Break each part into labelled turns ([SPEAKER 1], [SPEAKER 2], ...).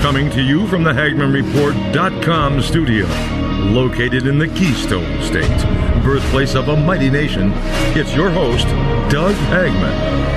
[SPEAKER 1] Coming to you from the HagmannReport.com studio, located in the Keystone State, birthplace of a mighty nation, it's your host, Doug Hagmann.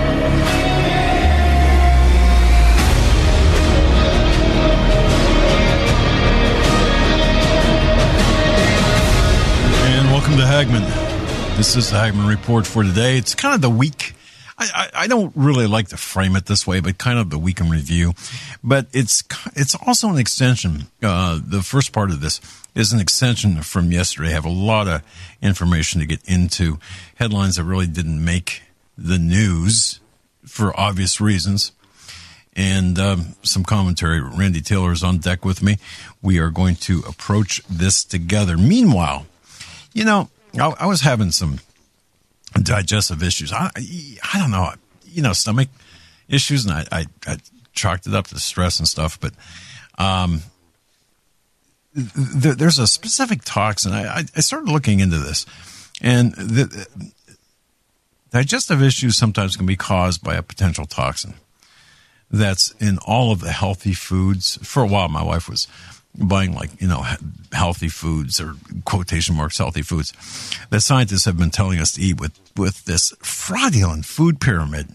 [SPEAKER 2] And welcome to Hagmann. This is the Hagmann Report for today. It's kind of the week. I don't really like to frame it this way, but kind of the week in review. But it's also an extension. The first part of this is an extension from yesterday. I have a lot of information to get into. Headlines that really didn't make the news for obvious reasons. And some commentary. Randy Taylor is on deck with me. We are going to approach this together. Meanwhile, you know, I was having some digestive issues. I don't know, stomach issues, and I chalked it up to stress and stuff. But there's a specific toxin. I started looking into this, and the digestive issues sometimes can be caused by a potential toxin that's in all of the healthy foods. For a while, my wife was buying healthy foods, or quotation marks healthy foods, that scientists have been telling us to eat with this fraudulent food pyramid.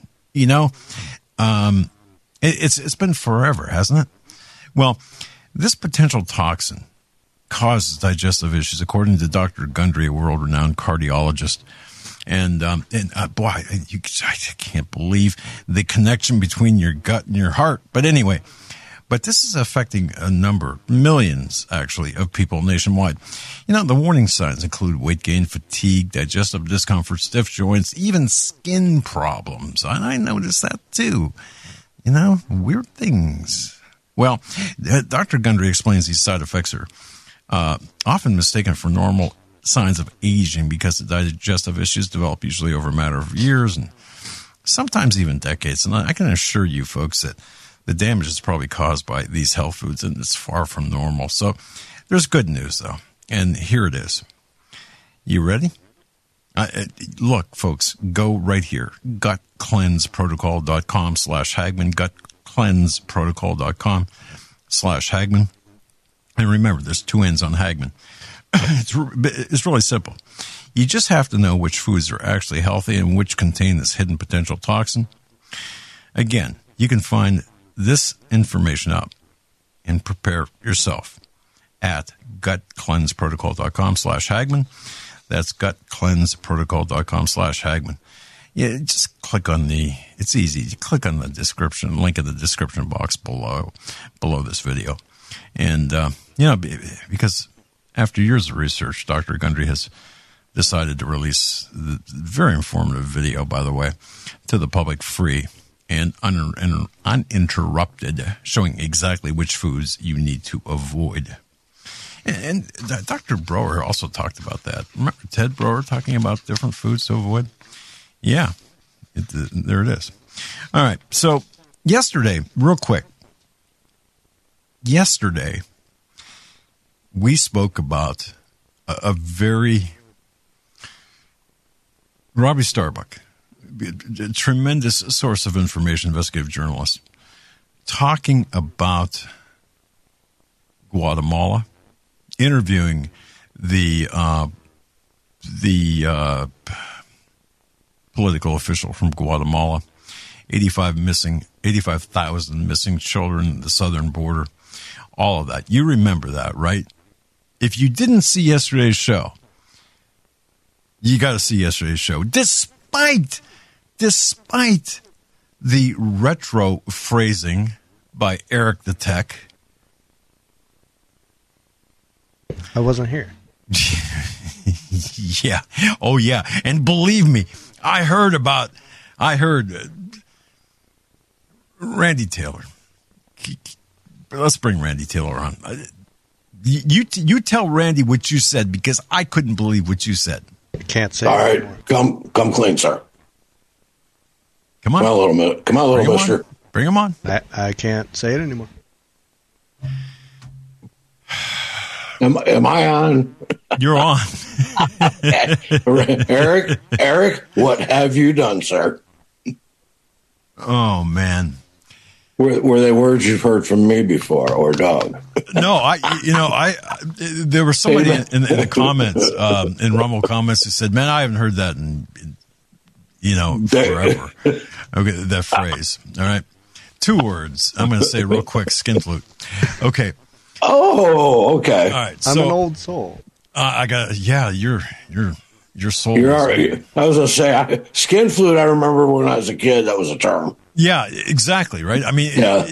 [SPEAKER 2] It's been forever, hasn't it? Well, this potential toxin causes digestive issues, according to Dr. Gundry, a world-renowned cardiologist. And boy, I can't believe the connection between your gut and your heart. But anyway, this is affecting millions, actually, of people nationwide. The warning signs include weight gain, fatigue, digestive discomfort, stiff joints, even skin problems. And I noticed that too. Weird things. Well, Dr. Gundry explains these side effects are often mistaken for normal signs of aging because the digestive issues develop usually over a matter of years and sometimes even decades. And I can assure you, folks, that the damage is probably caused by these health foods, and it's far from normal. So there's good news, though, and here it is. You ready? Look, folks, go right here, gutcleanseprotocol.com/Hagmann, gutcleanseprotocol.com/Hagmann. And remember, there's two N's on Hagmann. It's really simple. You just have to know which foods are actually healthy and which contain this hidden potential toxin. Again, you can find this information out and prepare yourself at gutcleanseprotocol.com/Hagmann. That's gutcleanseprotocol.com/Hagmann. Yeah, just click on it's easy. You click on the description, link in the description box below this video. And, because after years of research, Dr. Gundry has decided to release the very informative video, by the way, to the public free and uninterrupted, showing exactly which foods you need to avoid. And Dr. Broer also talked about that. Remember Ted Broer talking about different foods to avoid? Yeah, there it is. All right, so yesterday, real quick. Yesterday, we spoke about a very Robbie Starbuck, a tremendous source of information, investigative journalist, talking about Guatemala, interviewing the political official from Guatemala, 85,000 missing children at the southern border, all of that. You remember that, right? If you didn't see yesterday's show, you got to see yesterday's show. Despite the retro phrasing by Eric the Tech.
[SPEAKER 3] I wasn't here.
[SPEAKER 2] Yeah. Oh, yeah. And believe me, I heard Randy Taylor. Let's bring Randy Taylor on. You tell Randy what you said, because I couldn't believe what you said.
[SPEAKER 3] I can't say.
[SPEAKER 4] All right, come clean, sir.
[SPEAKER 2] Come on.
[SPEAKER 4] Come on, a little mister.
[SPEAKER 2] Bring him on.
[SPEAKER 3] I can't say it anymore.
[SPEAKER 4] Am I on?
[SPEAKER 2] You're on.
[SPEAKER 4] Eric, what have you done, sir?
[SPEAKER 2] Oh, man.
[SPEAKER 4] Were they words you've heard from me before or Doug?
[SPEAKER 2] No, there was somebody in the comments, in Rumble comments, who said, "Man, I haven't heard that in forever." Okay, that phrase. All right, 2 words. I'm going to say real quick: skin flute. Okay.
[SPEAKER 4] Oh, okay.
[SPEAKER 2] All right.
[SPEAKER 3] I'm
[SPEAKER 2] So
[SPEAKER 3] an old soul.
[SPEAKER 2] I got. Yeah, your soul.
[SPEAKER 4] I was going to say, skin flute. I remember when I was a kid, that was a term.
[SPEAKER 2] Yeah, exactly. Right. I mean,
[SPEAKER 4] Yeah,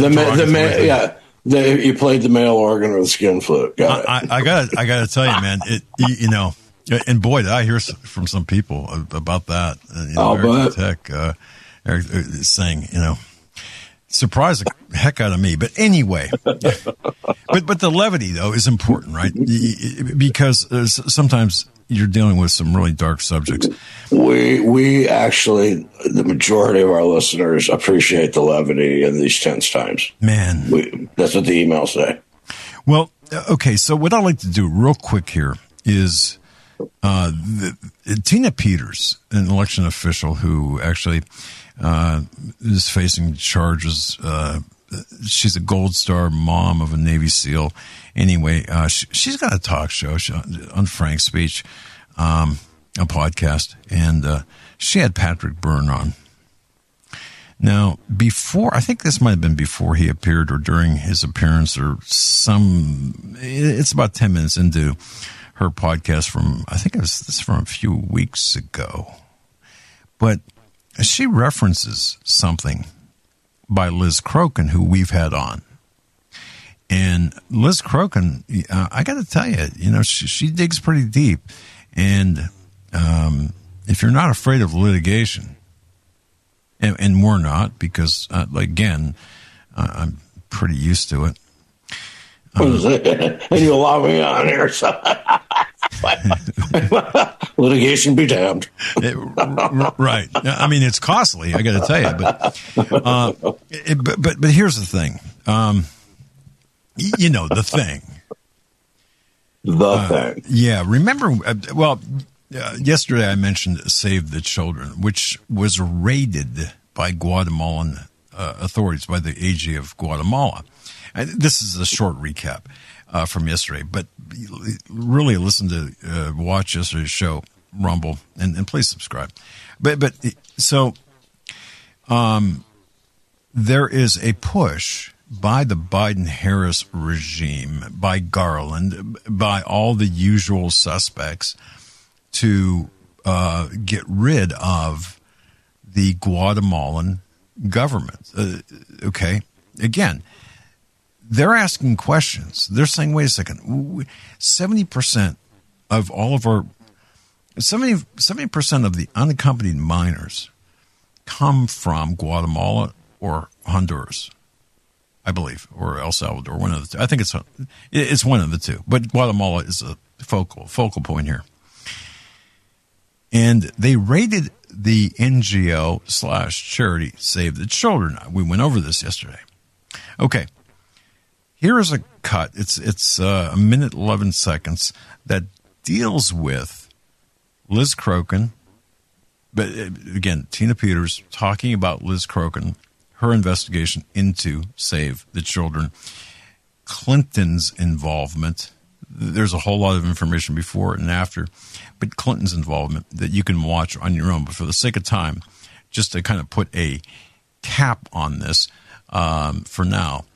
[SPEAKER 4] you played the male organ or the skin flute. Got it.
[SPEAKER 2] I gotta tell you, man. And boy, did I hear from some people about that. Eric Tech, Eric saying, surprised the heck out of me. But anyway, but the levity though is important, right? Because sometimes you're dealing with some really dark subjects.
[SPEAKER 4] We actually, the majority of our listeners appreciate the levity in these tense times.
[SPEAKER 2] Man,
[SPEAKER 4] that's what the emails say.
[SPEAKER 2] Well, okay. So what I'd like to do real quick here is Tina Peters, an election official who actually is facing charges. She's a Gold Star mom of a Navy SEAL. Anyway, she's got a talk show on Frank Speech, a podcast, and she had Patrick Byrne on. Now, I think this might have been before he appeared or during his appearance or it's about 10 minutes into her podcast from a few weeks ago. But she references something by Liz Crokin, who we've had on. And Liz Crokin, I got to tell you, she digs pretty deep. And if you're not afraid of litigation, and we're not, because, again, I'm pretty used to it.
[SPEAKER 4] And you allow me on here, so litigation be damned.
[SPEAKER 2] Right. I mean, it's costly, I got to tell you. But here's the thing. The thing.
[SPEAKER 4] The thing.
[SPEAKER 2] Yeah. Remember, yesterday I mentioned Save the Children, which was raided by Guatemalan authorities, by the AG of Guatemala. And this is a short recap from yesterday, but really watch yesterday's show, Rumble, and please subscribe. But there is a push by the Biden-Harris regime, by Garland, by all the usual suspects to get rid of the Guatemalan government. Okay. Again, they're asking questions. They're saying, wait a second, 70% of all of our 70% of the unaccompanied minors come from Guatemala or Honduras, I believe, or El Salvador, one of the two. I think it's one of the two, but Guatemala is a focal point here. And they raided the NGO/charity Save the Children. We went over this yesterday. Okay. Here is a cut. It's a minute 11 seconds that deals with Liz Crokin, but again, Tina Peters talking about Liz Crokin, her investigation into Save the Children, Clinton's involvement. There's a whole lot of information before and after, but Clinton's involvement that you can watch on your own. But for the sake of time, just to kind of put a cap on this for now,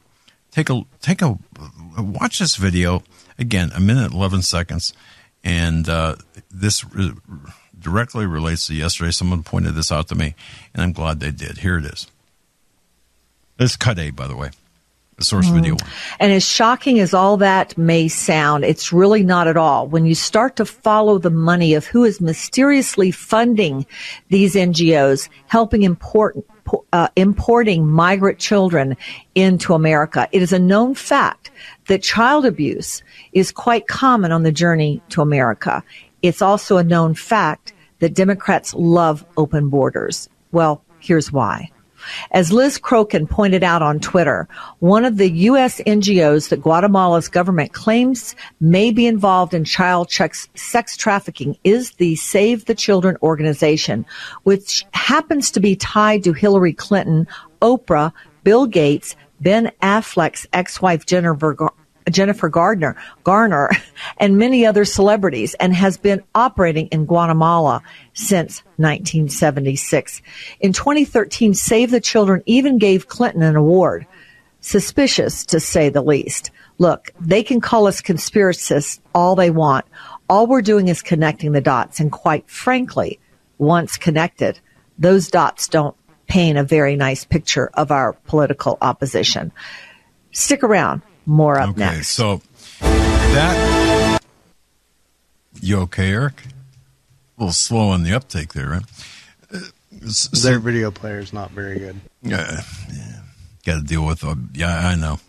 [SPEAKER 2] watch this video again, a minute 11 seconds, and this directly relates to yesterday. Someone pointed this out to me, and I'm glad they did. Here it is. It's cut A, by the way. The source video one.
[SPEAKER 5] And as shocking as all that may sound, it's really not at all. When you start to follow the money of who is mysteriously funding these NGOs, helping importing migrant children into America, it is a known fact that child abuse is quite common on the journey to America. It's also a known fact that Democrats love open borders. Well, here's why. As Liz Crokin pointed out on Twitter, one of the U.S. NGOs that Guatemala's government claims may be involved in child sex trafficking is the Save the Children organization, which happens to be tied to Hillary Clinton, Oprah, Bill Gates, Ben Affleck's ex-wife Jennifer Garner, and many other celebrities, and has been operating in Guatemala since 1976. In 2013, Save the Children even gave Clinton an award. Suspicious, to say the least. Look, they can call us conspiracists all they want. All we're doing is connecting the dots, and quite frankly, once connected, those dots don't paint a very nice picture of our political opposition. Stick around. More up next.
[SPEAKER 2] So that, you okay, Eric? A little slow on the uptake there, right?
[SPEAKER 3] Their video player is not very good.
[SPEAKER 2] Got to deal with. I know.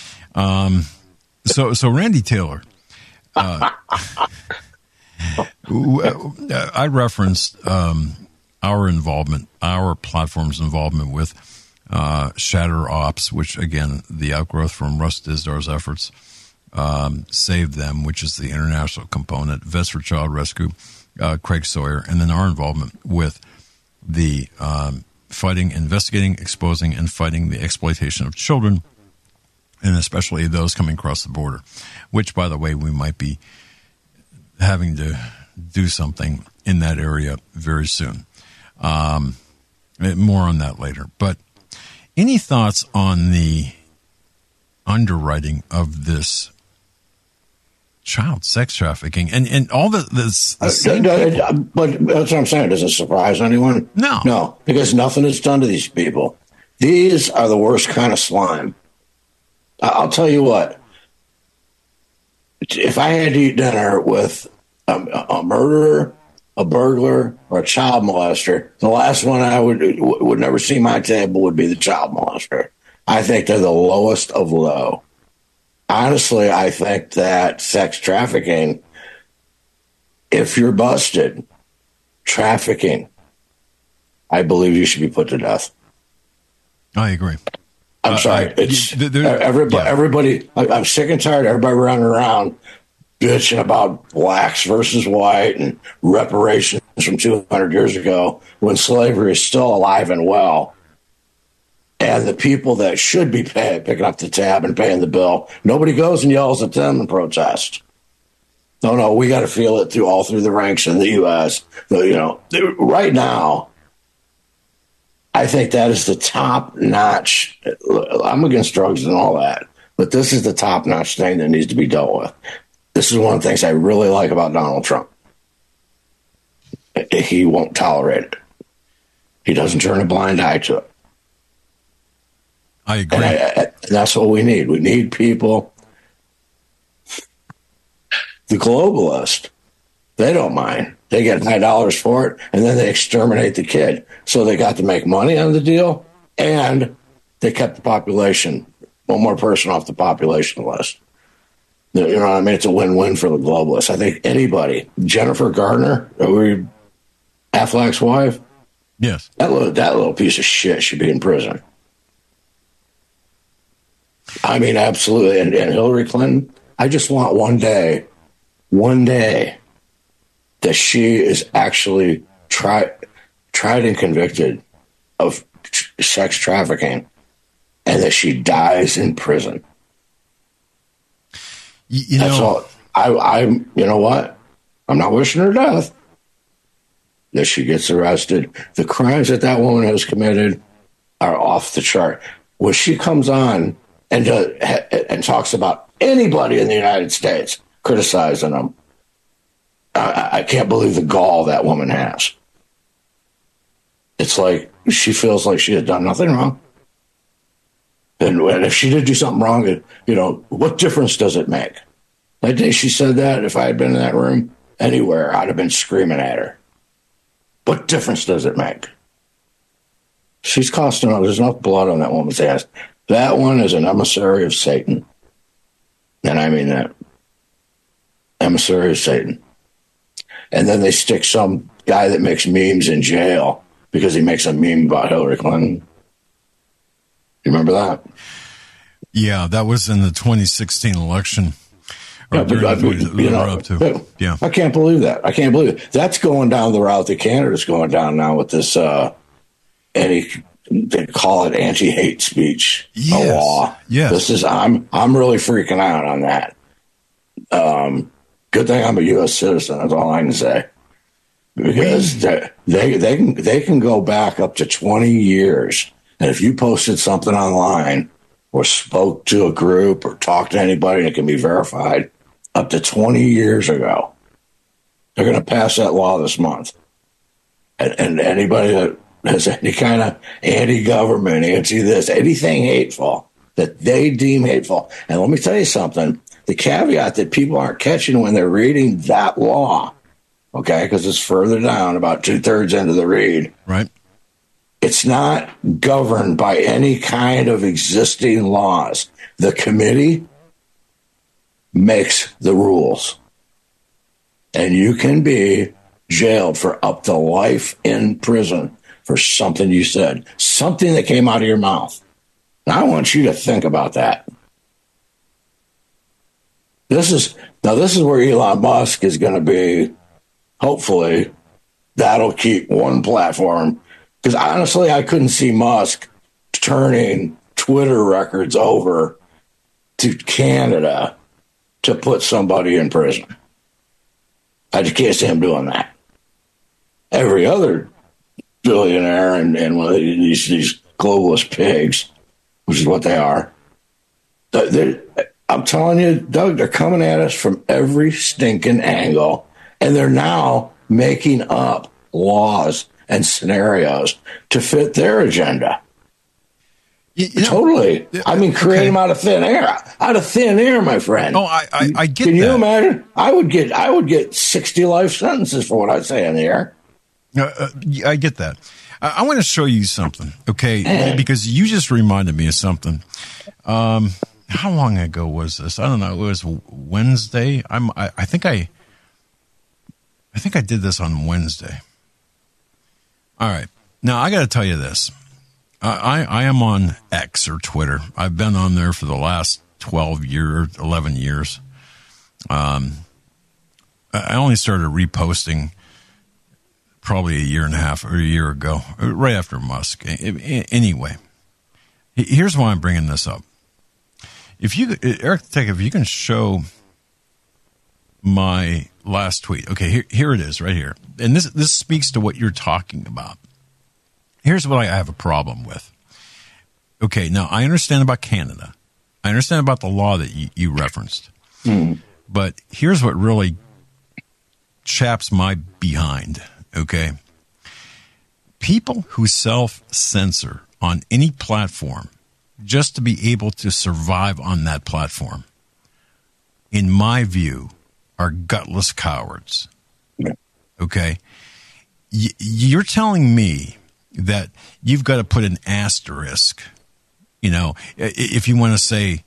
[SPEAKER 2] So Randy Taylor. I referenced our platform's involvement with Shatter Ops, which, again, the outgrowth from Russ Disdar's efforts, Save Them, which is the international component, Vets for Child Rescue, Craig Sawyer, and then our involvement with the investigating, exposing, and fighting the exploitation of children, and especially those coming across the border, which, by the way, we might be having to do something in that area very soon. More on that later. But any thoughts on the underwriting of this child sex trafficking and all this?
[SPEAKER 4] But that's what I'm saying. Does it surprise anyone?
[SPEAKER 2] No,
[SPEAKER 4] because nothing is done to these people. These are the worst kind of slime. I'll tell you what. If I had to eat dinner with a murderer, a burglar, or a child molester, the last one I would never see my table would be the child molester. I think they're the lowest of low. Honestly, I think that sex trafficking, if you're busted trafficking, I believe you should be put to death.
[SPEAKER 2] I agree.
[SPEAKER 4] I'm sorry. Everybody, I'm sick and tired of everybody running around bitching about blacks versus white and reparations from 200 years ago when slavery is still alive and well. And the people that should be picking up the tab and paying the bill, nobody goes and yells at them and protests. No, we got to feel it all through the ranks in the U.S. Right now, I think that is the top notch. I'm against drugs and all that, but this is the top notch thing that needs to be dealt with. This is one of the things I really like about Donald Trump. He won't tolerate it. He doesn't turn a blind eye to it.
[SPEAKER 2] I agree.
[SPEAKER 4] And that's what we need. We need people. The globalists, they don't mind. They get high dollars for it, and then they exterminate the kid. So they got to make money on the deal, and they kept the population, one more person off the population list. You know what I mean? It's a win-win for the globalists. I think anybody, Jennifer Garner, Affleck's wife,
[SPEAKER 2] yes,
[SPEAKER 4] that little piece of shit should be in prison. I mean, absolutely. And Hillary Clinton, I just want one day that she is actually tried and convicted of sex trafficking and that she dies in prison. That's all. You know what? I'm not wishing her death. That she gets arrested. The crimes that woman has committed are off the chart. When she comes on and talks about anybody in the United States criticizing them, I can't believe the gall that woman has. It's like she feels like she has done nothing wrong. And if she did do something wrong, what difference does it make? That day she said that, if I had been in that room anywhere, I'd have been screaming at her. What difference does it make? She's costing us. There's enough blood on that woman's ass. That one is an emissary of Satan. And I mean that. Emissary of Satan. And then they stick some guy that makes memes in jail because he makes a meme about Hillary Clinton. You remember that?
[SPEAKER 2] Yeah, that was in the 2016 election.
[SPEAKER 4] I can't believe that. I can't believe it. That's going down the route that Canada's going down now with this they call it anti-hate speech,
[SPEAKER 2] yes.
[SPEAKER 4] a law.
[SPEAKER 2] Yes.
[SPEAKER 4] I'm really freaking out on that. Good thing I'm a U.S. citizen. That's all I can say. Because they can go back up to 20 years. And if you posted something online or spoke to a group or talked to anybody that can be verified up to 20 years ago, they're going to pass that law this month. And anybody that has any kind of anti-government, anti-this, anything hateful that they deem hateful. And let me tell you something. The caveat that people aren't catching when they're reading that law, okay, because it's further down, about 2/3 into the read.
[SPEAKER 2] Right.
[SPEAKER 4] It's not governed by any kind of existing laws. The committee makes the rules. And you can be jailed for up to life in prison for something you said, something that came out of your mouth. Now, I want you to think about that. This is where Elon Musk is going to be. Hopefully, that'll keep one platform. Because honestly, I couldn't see Musk turning Twitter records over to Canada to put somebody in prison. I just can't see him doing that. Every other billionaire and these globalist pigs, which is what they are, I'm telling you, Doug, they're coming at us from every stinking angle, and they're now making up laws and scenarios to fit their agenda. Totally. I mean, create them out of thin air. Out of thin air, my friend.
[SPEAKER 2] Oh, I get that.
[SPEAKER 4] Can you imagine? I would get 60 life sentences for what I say in the air.
[SPEAKER 2] I get that. I want to show you something, okay? Because you just reminded me of something. How long ago was this? I don't know. It was Wednesday. I think I did this on Wednesday. All right. Now, I got to tell you this. I am on X or Twitter. I've been on there for the last 11 years. I only started reposting probably a year and a half or a year ago, right after Musk. Anyway, here's why I'm bringing this up. Eric Tech, if you can show my last tweet. Okay, here it is right here. And this speaks to what you're talking about. Here's what I have a problem with. Okay, now I understand about Canada. I understand about the law that you referenced. But here's what really chaps my behind, okay? People who self-censor on any platform just to be able to survive on that platform, in my view, are gutless cowards. Okay? You're telling me that you've got to put an asterisk, if you want to say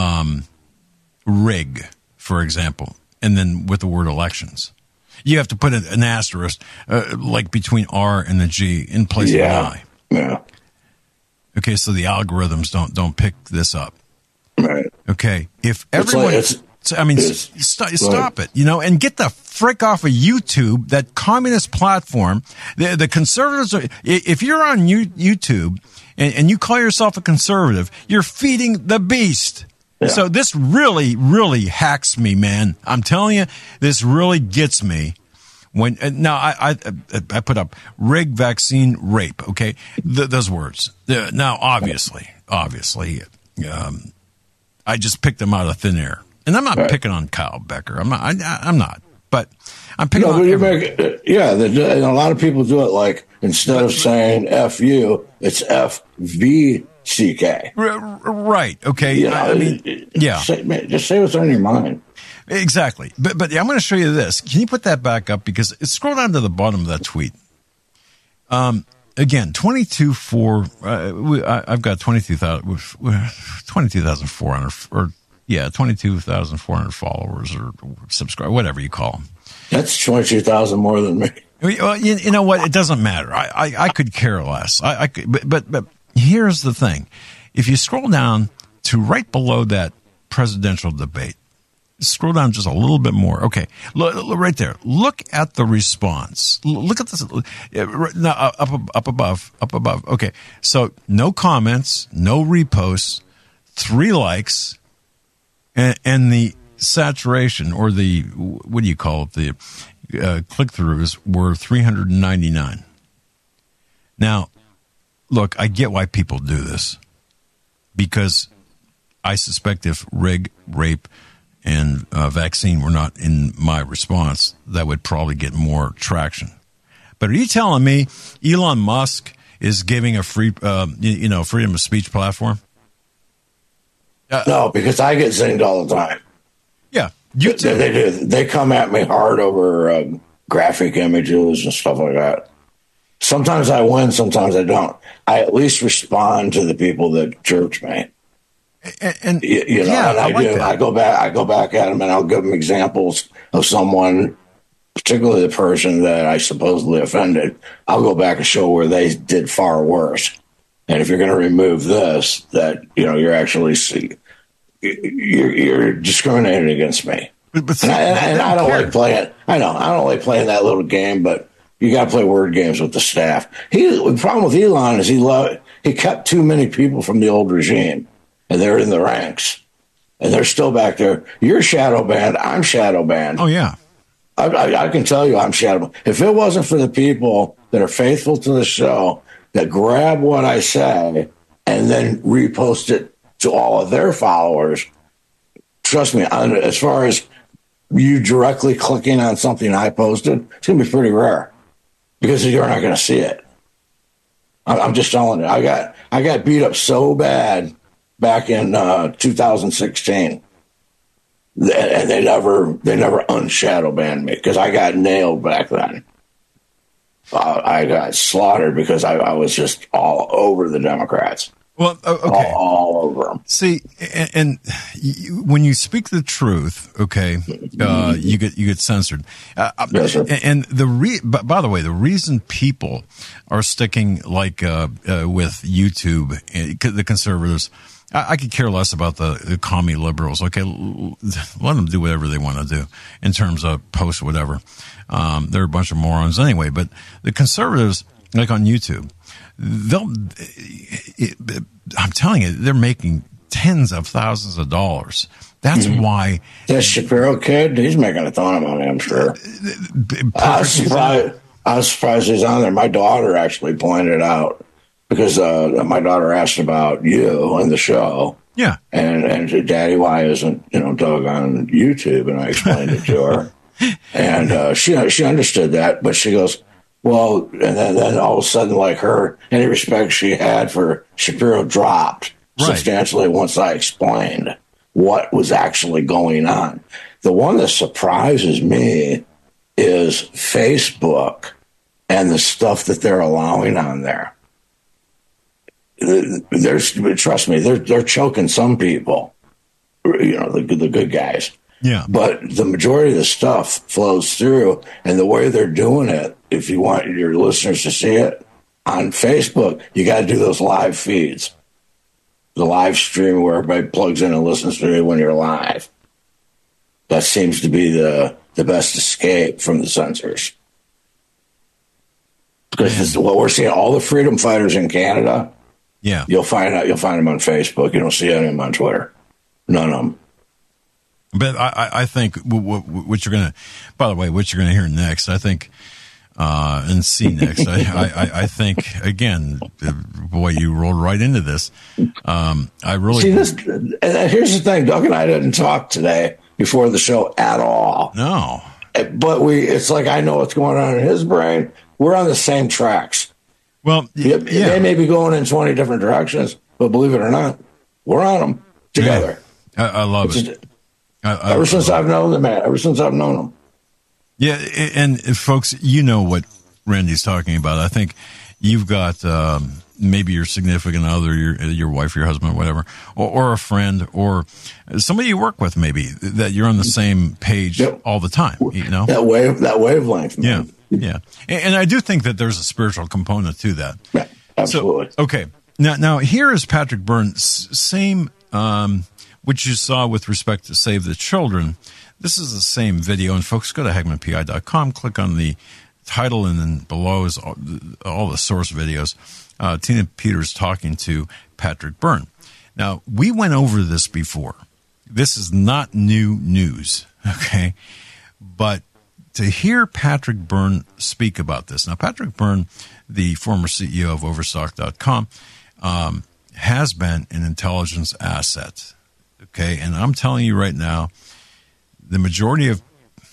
[SPEAKER 2] rig, for example, and then with the word elections. You have to put an asterisk, like between R and the G in place of an I.
[SPEAKER 4] Yeah.
[SPEAKER 2] Okay, so the algorithms don't pick this up.
[SPEAKER 4] Right.
[SPEAKER 2] Okay, if everyone... stop it, and get the frick off of YouTube, that communist platform. The conservatives, if you're on YouTube and you call yourself a conservative, you're feeding the beast. Yeah. So this really, really hacks me, man. I'm telling you, this really gets me. Now I put up rig, vaccine, rape. Okay, those words. Now, obviously, I just picked them out of thin air. And I'm not picking on Kyle Becker. I'm not. But I'm picking on.
[SPEAKER 4] And a lot of people do it like instead of saying "F-U," it's F-V-C-K.
[SPEAKER 2] Right. Okay.
[SPEAKER 4] Just say what's on your mind.
[SPEAKER 2] Exactly. But I'm going to show you this. Can you put that back up? Because scroll down to the bottom of that tweet. Again, 22,400. I've got 22,400 or. Yeah, 22,400 followers or subscribe, whatever you call them.
[SPEAKER 4] That's 22,000 more than me.
[SPEAKER 2] Well, you know what? It doesn't matter. I could care less. But here's the thing. If you scroll down to right below that presidential debate, Scroll down just a little bit more. Okay, look right there. Look at the response. Look at this. No, up above. Okay, so no comments, no reposts, 3 likes, and the saturation, or the, what do you call it, the click-throughs were 399. Now, look, I get why people do this, because I suspect if rig, rape, and vaccine were not in my response, that would probably get more traction. But are you telling me Elon Musk is giving a free, freedom of speech platform?
[SPEAKER 4] No, because I get zinged all the time.
[SPEAKER 2] Yeah, you too.
[SPEAKER 4] They do. They come at me hard over graphic images and stuff like that. Sometimes I win, sometimes I don't. I at least respond to the people that chirp me.
[SPEAKER 2] And
[SPEAKER 4] I go back at them, and I'll give them examples of someone, particularly the person that I supposedly offended. I'll go back and show where they did far worse. And if you're going to remove this, that you're actually you're discriminating against me.
[SPEAKER 2] But
[SPEAKER 4] I don't like playing. I don't like playing that little game, but you got to play word games with the staff. The problem with Elon is he kept too many people from the old regime. And they're in the ranks, and they're still back there. You're shadow banned. I'm shadow banned.
[SPEAKER 2] Oh, yeah.
[SPEAKER 4] I can tell you I'm shadow banned. If it wasn't for the people that are faithful to the show, that grab what I say and then repost it to all of their followers, trust me, as far as you directly clicking on something I posted, it's going to be pretty rare, because you're not going to see it. I'm just telling you. I got beat up so bad back in 2016, and they never unshadow banned me, because I got nailed back then. I got slaughtered because I was just all over the Democrats.
[SPEAKER 2] Well, okay,
[SPEAKER 4] all over them.
[SPEAKER 2] See, and when you speak the truth, okay, you get censored.
[SPEAKER 4] Yes, sir.
[SPEAKER 2] And by the way, the reason people are sticking with YouTube, the conservatives. I could care less about the commie liberals. Okay, let them do whatever they want to do in terms of post whatever. They're a bunch of morons anyway. But the conservatives, like on YouTube, I'm telling you, they're making tens of thousands of dollars. That's why
[SPEAKER 4] that Shapiro kid, he's making a ton of money, I'm sure. I was surprised he's on there. My daughter actually pointed out, because my daughter asked about you and the show. Yeah. And Daddy, why isn't Doug on YouTube? And I explained it to her. And she understood that, but she goes, well, and then all of a sudden, like any respect she had for Shapiro dropped substantially once I explained what was actually going on. The one that surprises me is Facebook and the stuff that they're allowing on there. Trust me, they're choking some people, the good guys.
[SPEAKER 2] Yeah.
[SPEAKER 4] But the majority of the stuff flows through, and the way they're doing it, if you want your listeners to see it, on Facebook, you got to do those live feeds. The live stream where everybody plugs in and listens to you when you're live. That seems to be the best escape from the censors. Because what we're seeing, all the freedom fighters in Canada,
[SPEAKER 2] yeah,
[SPEAKER 4] you'll find them on Facebook. You don't see any of them on Twitter. None of them.
[SPEAKER 2] But I think what you're going to, by the way, what you're going to hear next, I think, and see next, I think, again, boy, you rolled right into this. I really
[SPEAKER 4] see this. Here's the thing: Doug and I didn't talk today before the show at all.
[SPEAKER 2] No,
[SPEAKER 4] but it's like I know what's going on in his brain. We're on the same tracks.
[SPEAKER 2] Well, yeah.
[SPEAKER 4] They may be going in 20 different directions, but believe it or not, we're on them together.
[SPEAKER 2] Yeah. I love it.
[SPEAKER 4] Ever since I've known the man, ever since I've known him.
[SPEAKER 2] Yeah, and folks, you know what Randy's talking about. I think you've got maybe your significant other, your wife, your husband, whatever, or a friend, or somebody you work with, maybe that you're on the same page all the time.
[SPEAKER 4] That wavelength.
[SPEAKER 2] Man. Yeah. And I do think that there's a spiritual component to that.
[SPEAKER 4] Yeah, absolutely.
[SPEAKER 2] So, okay. Now here is Patrick Byrne. Same. which you saw with respect to Save the Children, this is the same video. And folks, go to HagmannPI.com, click on the title, and then below is all the source videos. Tina Peters talking to Patrick Byrne. Now, we went over this before. This is not new news, okay? But to hear Patrick Byrne speak about this. Now, Patrick Byrne, the former CEO of Overstock.com, has been an intelligence asset, okay? And I'm telling you right now, the majority of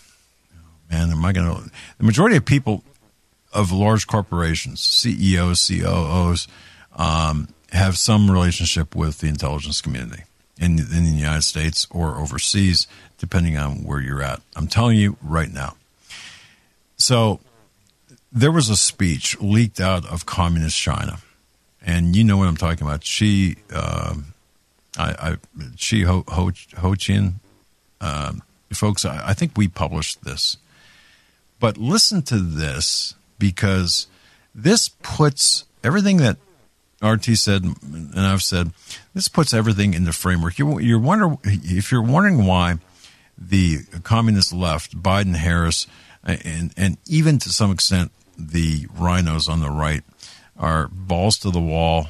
[SPEAKER 2] the majority of people of large corporations, CEOs, COOs, have some relationship with the intelligence community in the United States or overseas, depending on where you're at. I'm telling you right now. So there was a speech leaked out of communist China, and you know what I'm talking about. Xi Jinping, folks, I think we published this. But listen to this, because this puts everything that RT said and I've said, this puts everything into framework. If you're wondering why the communist left, Biden, Harris, and even to some extent the rhinos on the right are balls to the wall,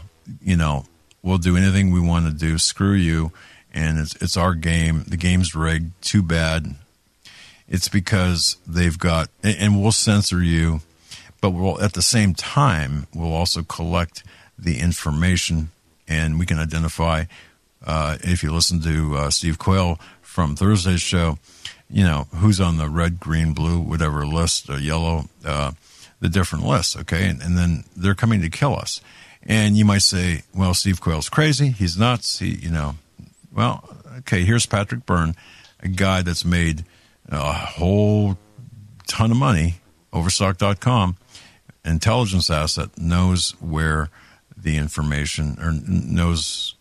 [SPEAKER 2] we'll do anything we want to do, screw you, and it's our game. The game's rigged, too bad. It's because they've got, and we'll censor you, but we'll at the same time, we'll also collect the information, and we can identify, if you listen to Steve Quayle from Thursday's show, who's on the red, green, blue, whatever list, yellow, the different lists, okay? And then they're coming to kill us. And you might say, well, Steve Quayle's crazy. He's nuts. Well, okay, here's Patrick Byrne, a guy that's made a whole ton of money, Overstock.com, intelligence asset, knows where the information, or knows,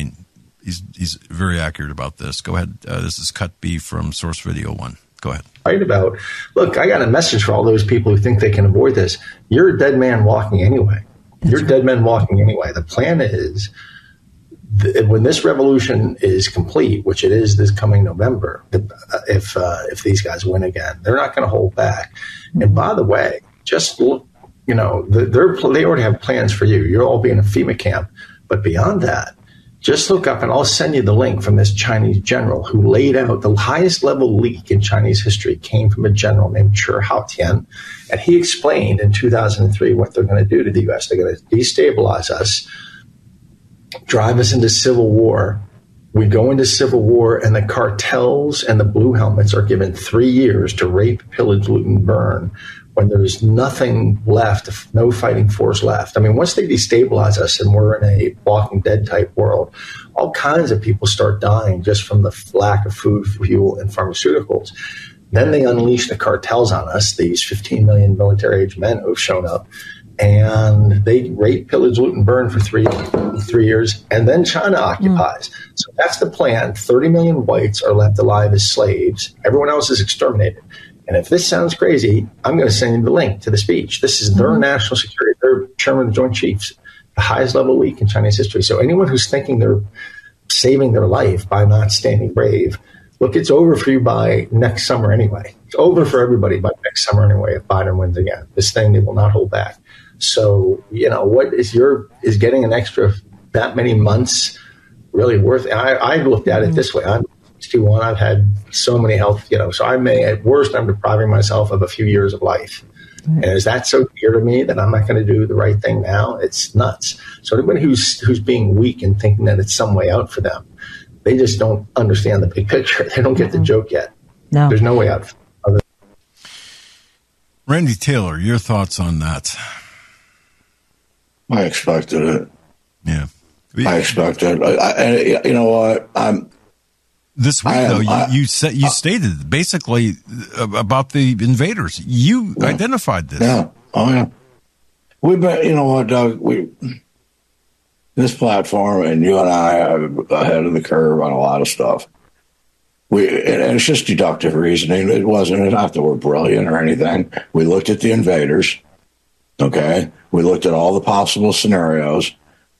[SPEAKER 2] he's very accurate about this. Go ahead. This is Cut B from Source Video 1. Go ahead.
[SPEAKER 6] Right about, look, I got a message for all those people who think they can avoid this. You're a dead man walking anyway. You're dead men walking anyway. The plan is, when this revolution is complete, which it is this coming November, if these guys win again, they're not going to hold back. And by the way, just look, they already have plans for you. You'll all be in a FEMA camp. But beyond that, just look up, and I'll send you the link from this Chinese general who laid out the highest level leak in Chinese history came from a general named Chi Haotian. And he explained in 2003 what they're going to do to the U.S. They're going to destabilize us, drive us into civil war. We go into civil war, and the cartels and the blue helmets are given 3 years to rape, pillage, loot, and burn when there's nothing left, no fighting force left. Once they destabilize us and we're in a Walking Dead type world, all kinds of people start dying just from the lack of food, fuel, and pharmaceuticals. Then they unleash the cartels on us, these 15 million military-age men who have shown up, and they rape, pillage, loot, and burn for 3 years, and then China occupies. So that's the plan. 30 million whites are left alive as slaves. Everyone else is exterminated. And if this sounds crazy, I'm going to send you the link to the speech. This is their national security, their chairman of the Joint Chiefs, the highest level leak in Chinese history. So anyone who's thinking they're saving their life by not standing brave, look, it's over for you by next summer anyway. It's over for everybody by next summer anyway if Biden wins again. This thing, they will not hold back. So, what is getting an extra that many months really worth it? I looked at it this way. I'm 61. I've had so many health, so I may, at worst, I'm depriving myself of a few years of life. And is that so dear to me that I'm not going to do the right thing now? It's nuts. So anybody who's being weak and thinking that it's some way out for them, they just don't understand the big picture. They don't get the joke yet. No. There's no way out.
[SPEAKER 2] Randy Taylor, your thoughts on that?
[SPEAKER 4] I expected it.
[SPEAKER 2] Yeah.
[SPEAKER 4] I expected it. You know what?
[SPEAKER 2] This week, you stated basically about the invaders. You identified this.
[SPEAKER 4] Yeah. Oh, yeah. We've been, you know what, Doug? This platform, and you and I are ahead of the curve on a lot of stuff. And it's just deductive reasoning. It wasn't enough that we're brilliant or anything. We looked at the invaders. Okay. We looked at all the possible scenarios.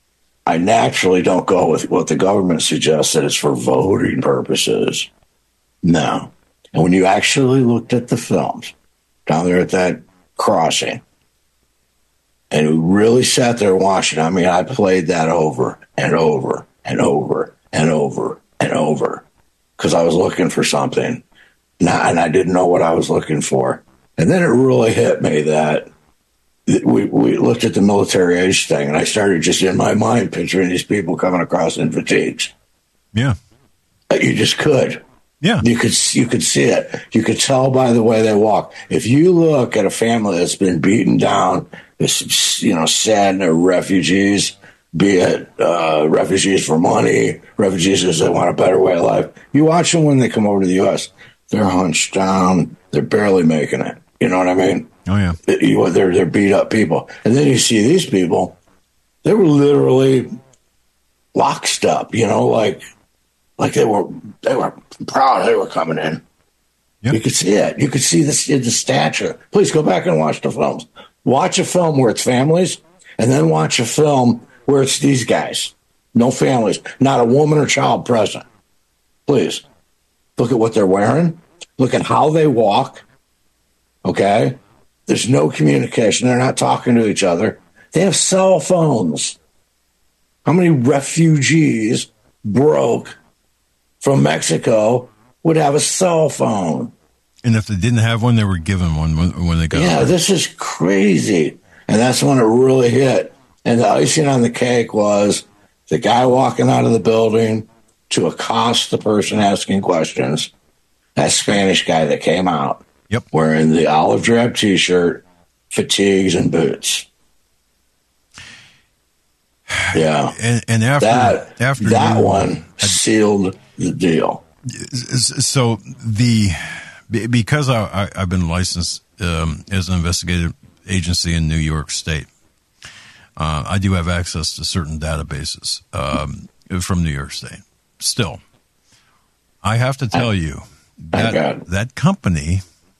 [SPEAKER 4] I naturally don't go with what the government suggests, that it's for voting purposes. No. And when you actually looked at the films down there at that crossing, and we really sat there watching, I mean, I played that over and over and over and over and over because I was looking for something, and I didn't know what I was looking for. And then it really hit me that we looked at the military age thing, and I started just in my mind picturing these people coming across in fatigues.
[SPEAKER 2] Yeah.
[SPEAKER 4] You just could.
[SPEAKER 2] Yeah.
[SPEAKER 4] You could see it. You could tell by the way they walk. If you look at a family that's been beaten down, sad, they're refugees, be it refugees for money, refugees because they want a better way of life. You watch them when they come over to the U.S., they're hunched down. They're barely making it. You know what I mean?
[SPEAKER 2] Oh, yeah.
[SPEAKER 4] They're beat up people. And then you see these people, they were literally locked up, like they were proud they were coming in. Yep. You could see it. You could see the stature. Please go back and watch the films. Watch a film where it's families, and then watch a film where it's these guys. No families. Not a woman or child present. Please. Look at what they're wearing. Look at how they walk. Okay? There's no communication. They're not talking to each other. They have cell phones. How many refugees broke from Mexico would have a cell phone?
[SPEAKER 2] And if they didn't have one, they were given one when they got there.
[SPEAKER 4] Yeah, this is crazy. And that's when it really hit. And the icing on the cake was the guy walking out of the building to accost the person asking questions. That Spanish guy that came out.
[SPEAKER 2] Yep.
[SPEAKER 4] Wearing the olive drab T-shirt, fatigues, and boots. Yeah.
[SPEAKER 2] And after
[SPEAKER 4] that one sealed the deal.
[SPEAKER 2] So because I've been licensed as an investigative agency in New York State, I do have access to certain databases from New York State. Still, I have to tell you that company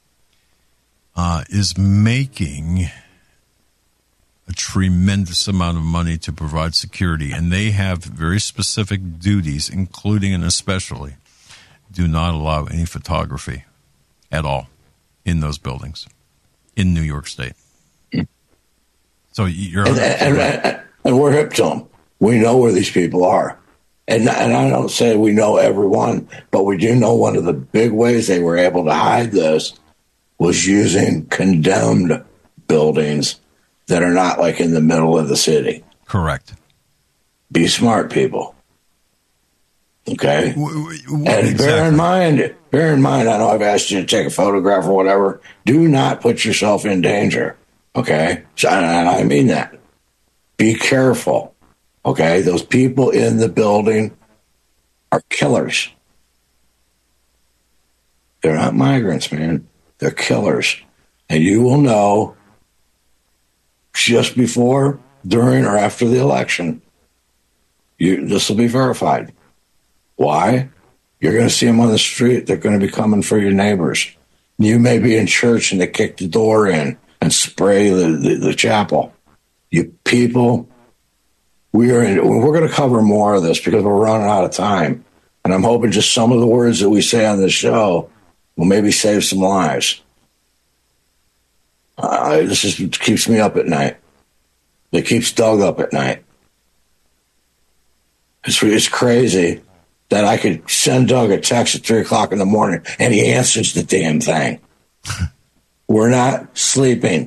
[SPEAKER 2] is making a tremendous amount of money to provide security, and they have very specific duties, including and especially do not allow any photography at all in those buildings in New York State. So you're
[SPEAKER 4] and we're hip to them. We know where these people are. And I don't say we know everyone, but we do know one of the big ways they were able to hide this was using condemned buildings that are not like in the middle of the city.
[SPEAKER 2] Correct.
[SPEAKER 4] Be smart, people. Okay? And
[SPEAKER 2] exactly.
[SPEAKER 4] bear in mind, I know I've asked you to take a photograph or whatever. Do not put yourself in danger. Okay? So, and I mean that. Be careful. Okay, those people in the building are killers. They're not migrants, man. They're killers. And you will know just before, during, or after the election. This will be verified. Why? You're going to see them on the street. They're going to be coming for your neighbors. You may be in church and they kick the door in and spray the chapel. You people... We're going to cover more of this because we're running out of time. And I'm hoping just some of the words that we say on this show will maybe save some lives. This just keeps me up at night. It keeps Doug up at night. It's crazy that I could send Doug a text at 3 o'clock in the morning and he answers the damn thing. We're not sleeping.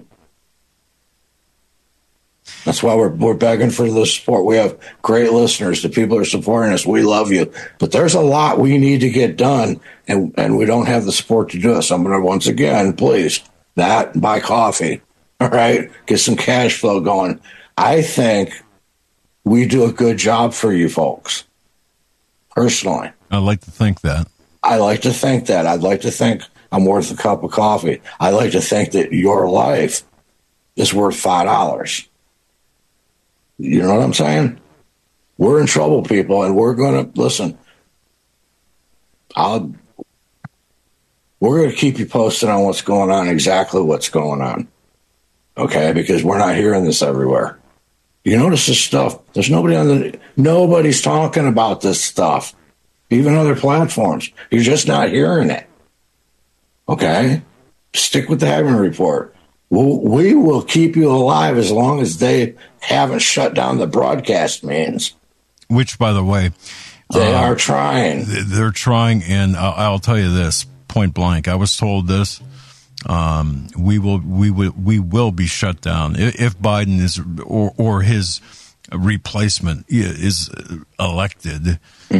[SPEAKER 4] That's why we're begging for the support. We have great listeners. The people are supporting us. We love you. But there's a lot we need to get done, and we don't have the support to do it. So I'm going to, once again, please, buy coffee. All right? Get some cash flow going. I think we do a good job for you folks, personally.
[SPEAKER 2] I'd like to think that.
[SPEAKER 4] I like to think that. I'd like to think I'm worth a cup of coffee. I like to think that your life is worth $5. You know what I'm saying? We're in trouble, people, and we're going to listen. We're going to keep you posted on what's going on, exactly what's going on. Okay, because we're not hearing this everywhere. You notice this stuff. There's nobody's talking about this stuff. Even other platforms. You're just not hearing it. Okay? Stick with the Hagmann Report. We will keep you alive as long as they haven't shut down the broadcast means.
[SPEAKER 2] Which, by the way,
[SPEAKER 4] they are trying.
[SPEAKER 2] They're trying, and I'll tell you this, point blank. I was told this. We will be shut down if Biden is or his replacement is elected.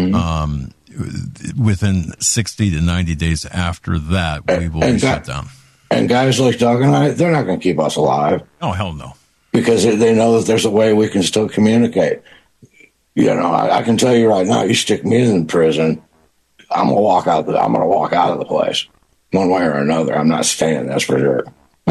[SPEAKER 2] Within 60 to 90 days after that, we will be shut down.
[SPEAKER 4] And guys like Doug and I, they're not going to keep us alive.
[SPEAKER 2] Oh, hell no.
[SPEAKER 4] Because they know that there's a way we can still communicate. You know, I can tell you right now, you stick me in prison, I'm going to walk out of the place. One way or another. I'm not staying, that's for sure.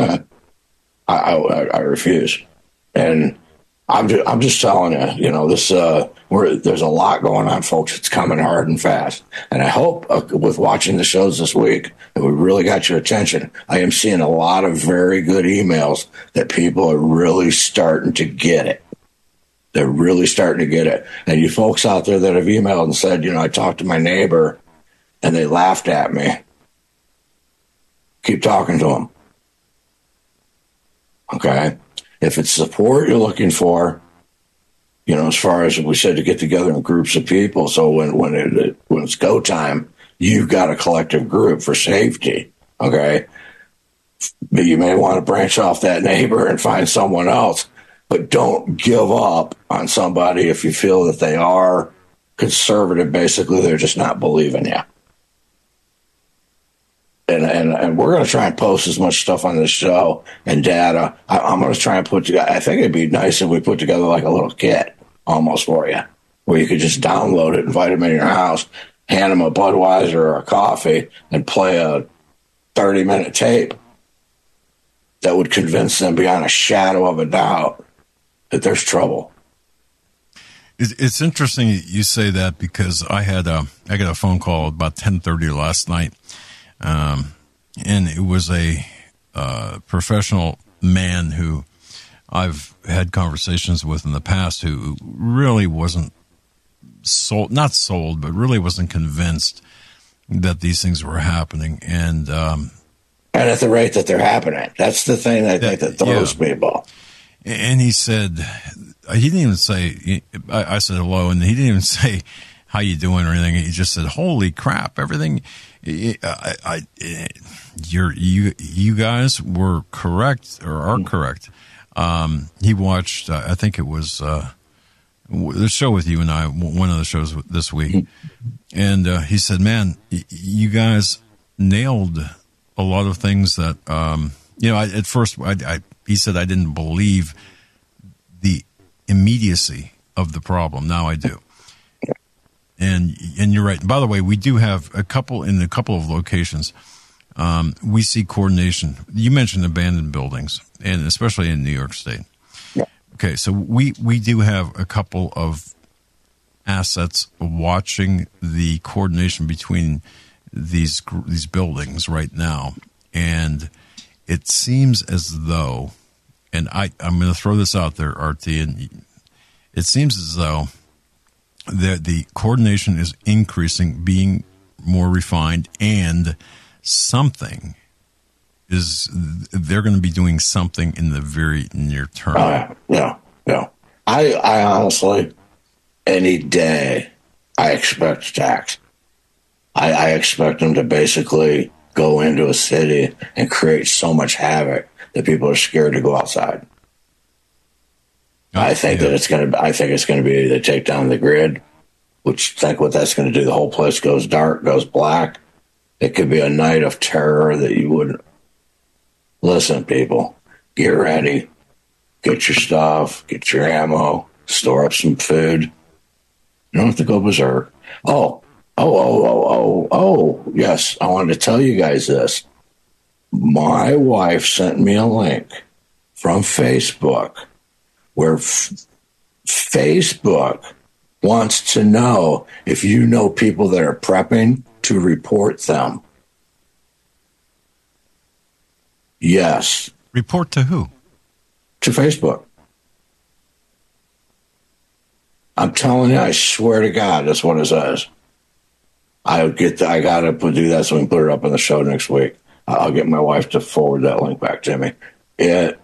[SPEAKER 4] I refuse. And I'm just telling you, you know, this there's a lot going on, folks. It's coming hard and fast. And I hope with watching the shows this week that we really got your attention. I am seeing a lot of very good emails that people are really starting to get it. They're really starting to get it. And you folks out there that have emailed and said, you know, I talked to my neighbor and they laughed at me. Keep talking to them. Okay? If it's support you're looking for, you know, as far as we said, to get together in groups of people, so when it's go time, you've got a collective group for safety, okay? But you may want to branch off that neighbor and find someone else, but don't give up on somebody if you feel that they are conservative. Basically, they're just not believing you. And we're going to try and post as much stuff on this show and data. I'm going to try and put together. I think it'd be nice if we put together like a little kit almost for you, where you could just download it, invite them in your house, hand them a Budweiser or a coffee, and play a 30-minute tape that would convince them beyond a shadow of a doubt that there's trouble.
[SPEAKER 2] It's interesting you say that, because I got a phone call about 10:30 last night. And it was a professional man who I've had conversations with in the past, who really wasn't not sold, but really wasn't convinced that these things were happening. And
[SPEAKER 4] at the rate that they're happening. That's the thing I think that throws people.
[SPEAKER 2] And he said, he didn't even say, I said hello, and he didn't even say, how you doing or anything. He just said, holy crap, everything. You guys were correct, or are correct. He watched, I think it was the show with you and I, one of the shows this week, and he said, man, you guys nailed a lot of things that, at first, he said, I didn't believe the immediacy of the problem. Now I do. And you're right. By the way, we do have a couple of locations. We see coordination. You mentioned abandoned buildings, and especially in New York State. Yeah. Okay, so we do have a couple of assets watching the coordination between these buildings right now, and it seems as though, and I'm going to throw this out there, RT, and it seems as though the coordination is increasing, being more refined, and they're going to be doing something in the very near term.
[SPEAKER 4] Yeah. I honestly, any day, I expect attacks. I expect them to basically go into a city and create so much havoc that people are scared to go outside. I think it's going to be they take down the grid, which think what that's going to do. The whole place goes dark, goes black. It could be a night of terror that you wouldn't. Listen, people, get ready, get your stuff, get your ammo, store up some food. You don't have to go berserk. Oh, yes, I wanted to tell you guys this. My wife sent me a link from Facebook where Facebook wants to know if you know people that are prepping to report them. Yes.
[SPEAKER 2] Report to who?
[SPEAKER 4] To Facebook. I'm telling you, I swear to God, that's what it says. I got to do that so we can put it up on the show next week. I'll get my wife to forward that link back to me. It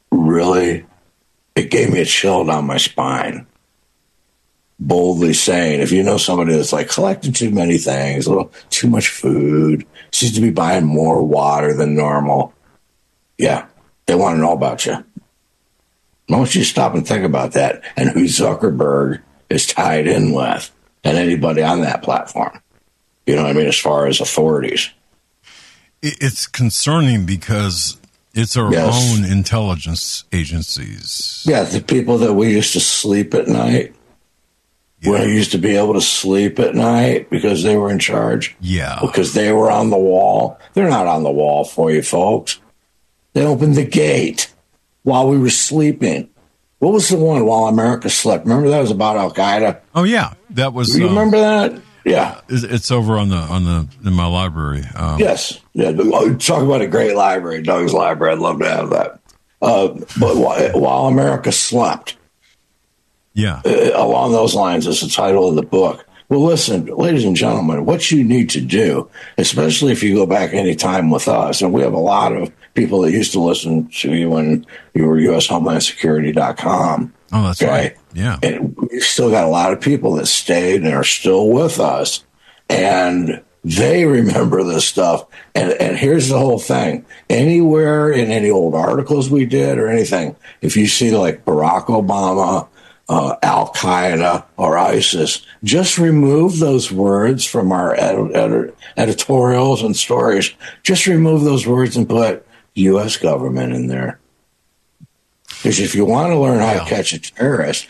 [SPEAKER 4] gave me a chill down my spine. Boldly saying, if you know somebody that's like collecting too many things, a little too much food, seems to be buying more water than normal, yeah, they want to know about you. Why don't you stop and think about that and who Zuckerberg is tied in with and anybody on that platform? You know what I mean? As far as authorities.
[SPEAKER 2] It's concerning because it's our own intelligence agencies.
[SPEAKER 4] Yeah, the people that we used to sleep at night. Yeah. We used to be able to sleep at night because they were in charge.
[SPEAKER 2] Yeah.
[SPEAKER 4] Because they were on the wall. They're not on the wall for you, folks. They opened the gate while we were sleeping. What was the one while America slept? Remember that was about Al Qaeda?
[SPEAKER 2] Oh yeah, that was.
[SPEAKER 4] You remember that? Yeah,
[SPEAKER 2] it's over in my library.
[SPEAKER 4] Yes, yeah. Talk about a great library, Doug's library. I'd love to have that. But while America slept,
[SPEAKER 2] yeah,
[SPEAKER 4] along those lines is the title of the book. Well, listen, ladies and gentlemen, what you need to do, especially if you go back any time with us, and we have a lot of people that used to listen to you when you were USHomelandSecurity.com.
[SPEAKER 2] Oh, that's right. Yeah.
[SPEAKER 4] And we've still got a lot of people that stayed and are still with us, and they remember this stuff. And here's the whole thing. Anywhere in any old articles we did or anything, if you see like Barack Obama, Al Qaeda or ISIS, just remove those words from our editorials and stories. Just remove those words and put U.S. government in there. Because if you want to learn how to catch a terrorist,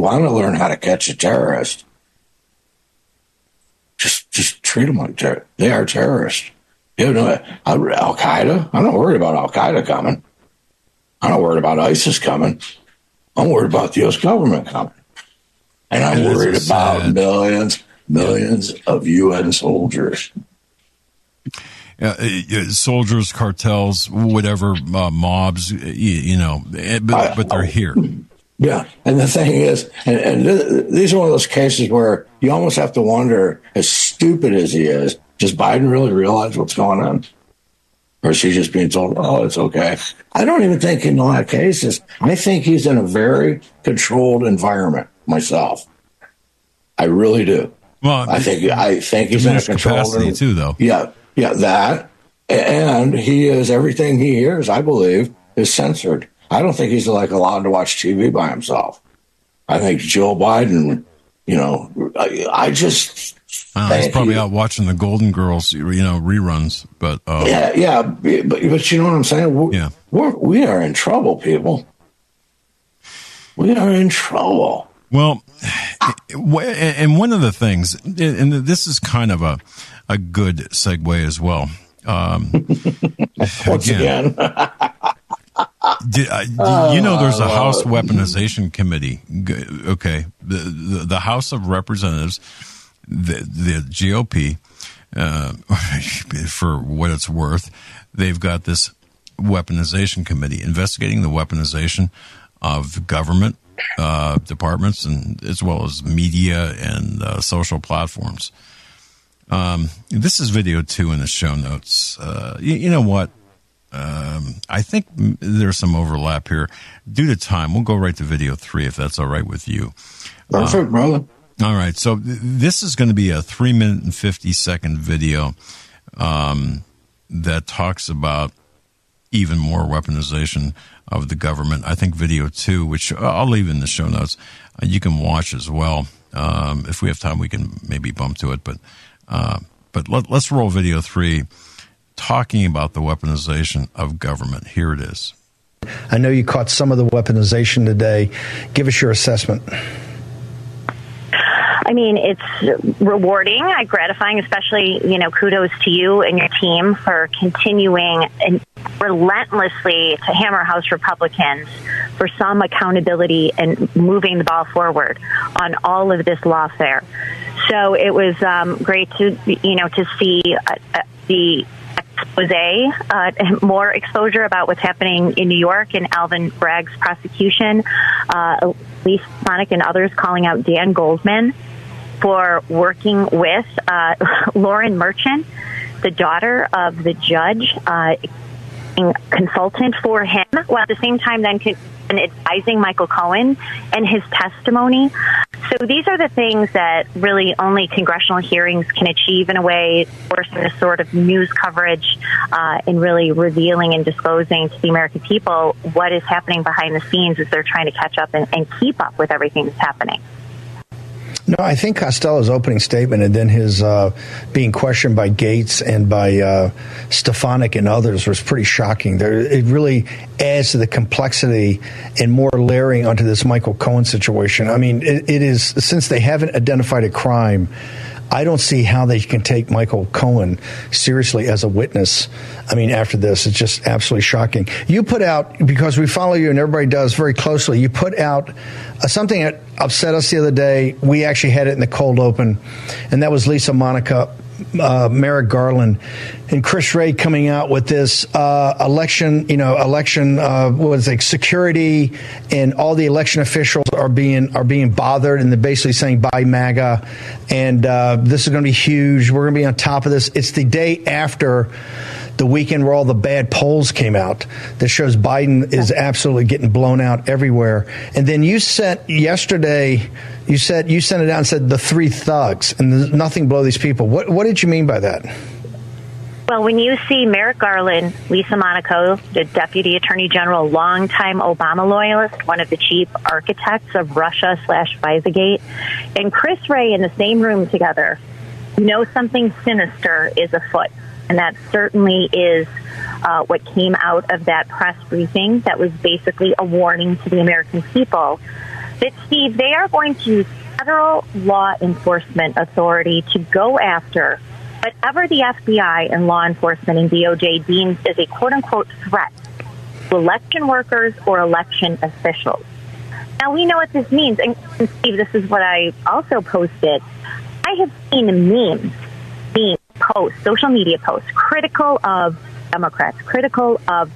[SPEAKER 4] just treat them like terrorists. They are terrorists. You know, Al Qaeda. I'm not worried about Al Qaeda coming. I'm not worried about ISIS coming. I'm worried about the U.S. government coming. And I'm worried about millions of UN soldiers.
[SPEAKER 2] Soldiers, cartels, whatever, mobs, but they're here.
[SPEAKER 4] Yeah. And the thing is, and these are one of those cases where you almost have to wonder, as stupid as he is, does Biden really realize what's going on? Or is he just being told, oh, it's okay? I don't even think in a lot of cases. I think he's in a very controlled environment myself. I really do.
[SPEAKER 2] Well,
[SPEAKER 4] I think he's in a controlled
[SPEAKER 2] capacity too, though.
[SPEAKER 4] Yeah, that. And he is, everything he hears, I believe, is censored. I don't think he's like allowed to watch TV by himself. I think Joe Biden, I just...
[SPEAKER 2] he's probably out watching the Golden Girls, reruns. But
[SPEAKER 4] yeah, but you know what I'm saying? We are in trouble, people. We are in trouble.
[SPEAKER 2] Well, and one of the things, and this is kind of a good segue as well.
[SPEAKER 4] Once again.
[SPEAKER 2] There's a House Weaponization Committee. Okay, the House of Representatives, the GOP, for what it's worth, they've got this weaponization committee investigating the weaponization of government departments and as well as media and social platforms. This is video 2 in the show notes. You know what? I think there's some overlap here. Due to time, we'll go right to video 3 if that's all right with you.
[SPEAKER 4] Perfect, brother.
[SPEAKER 2] All right. So this is going to be a 3-minute and 50-second video that talks about even more weaponization of the government. I think video 2, which I'll leave in the show notes, you can watch as well. If we have time, we can maybe bump to it. But let's roll video 3, talking about the weaponization of government. Here it is.
[SPEAKER 7] I know you caught some of the weaponization today. Give us your assessment.
[SPEAKER 8] I mean, it's rewarding, gratifying, especially, kudos to you and your team for continuing and relentlessly to hammer House Republicans for some accountability and moving the ball forward on all of this lawfare. So it was great to see the more exposure about what's happening in New York and Alvin Bragg's prosecution. Elise Stefanik and others calling out Dan Goldman for working with Lauren Merchant, the daughter of the judge, consultant for him, while at the same time then advising Michael Cohen and his testimony. So these are the things that really only congressional hearings can achieve in a way, forcing this sort of news coverage and really revealing and disclosing to the American people what is happening behind the scenes as they're trying to catch up and keep up with everything that's happening.
[SPEAKER 7] No, I think Costello's opening statement and then his being questioned by Gates and by Stefanik and others was pretty shocking. It really adds to the complexity and more layering onto this Michael Cohen situation. I mean, it is, since they haven't identified a crime, I don't see how they can take Michael Cohen seriously as a witness. I mean, after this, it's just absolutely shocking. You put out, because we follow you and everybody does very closely, you put out something that upset us the other day. We actually had it in the cold open, and that was Lisa Monica, Merrick Garland, and Chris Wray coming out with this election security, and all the election officials are being bothered, and they're basically saying buy MAGA, and this is going to be huge. We're going to be on top of this. It's the day after the weekend where all the bad polls came out that shows Biden is absolutely getting blown out everywhere. And then you sent yesterday, you sent it out and said the three thugs, and there's nothing below these people. What did you mean by that?
[SPEAKER 8] Well, when you see Merrick Garland, Lisa Monaco, the Deputy Attorney General, longtime Obama loyalist, one of the chief architects of Russia/Visagate, and Chris Wray in the same room together, you know something sinister is afoot. And that certainly is what came out of that press briefing that was basically a warning to the American people that, Steve, they are going to use federal law enforcement authority to go after whatever the FBI and law enforcement and DOJ deems as a quote-unquote threat to election workers or election officials. Now, we know what this means. And, Steve, this is what I also posted. I have seen memes, posts, social media posts, critical of Democrats, critical of,